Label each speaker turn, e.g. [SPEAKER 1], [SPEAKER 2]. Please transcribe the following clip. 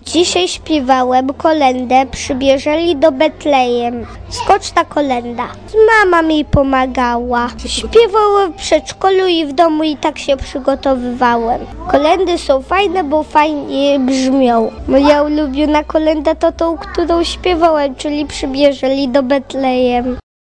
[SPEAKER 1] Dzisiaj śpiewałem kolędę, przybierzeli do Betlejem. Skoczna kolenda. Mama mi pomagała. Śpiewałem w przedszkolu i w domu i tak się przygotowywałem. Kolendy są fajne, bo fajnie brzmią. Moja ulubiona kolenda to tą, którą śpiewałem, czyli przybierzeli do Betlejem.